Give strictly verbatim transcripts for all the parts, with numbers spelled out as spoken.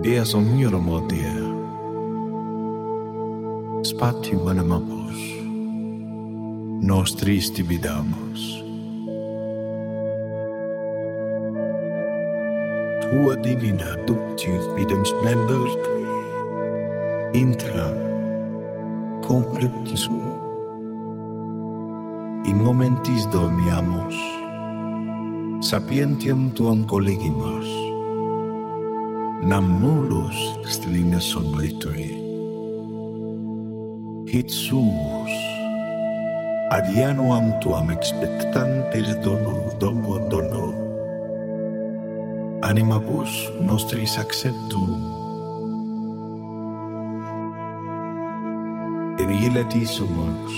Eas omniromodia. Spatium animamos. Nos tristi vidamos. Tua divina ductus videns members intra completis in momentis dormiamos sapientiam tuam collegimos nam nullus stellina sonlitori hit sumus adianuam tuam expectantes dono domo dono animabus nostris acceptum Erilati sumus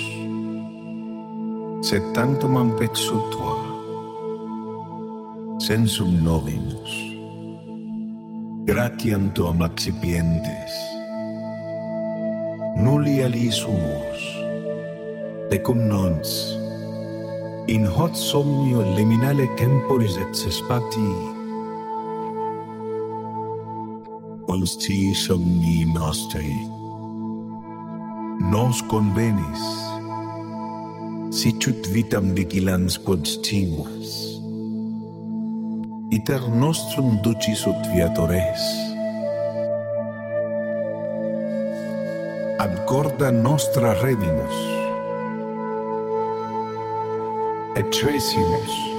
sed tantum ampexu tua sensum novimus gratiam tuam accipientes nulli ali sumus decum nons in hot somnio liminale temporis et spati Volsti somni nostri nos convenis sicut vitam vigilans postimus iter nostrum ducis ut viatores ad corda nostra redimus et tresimus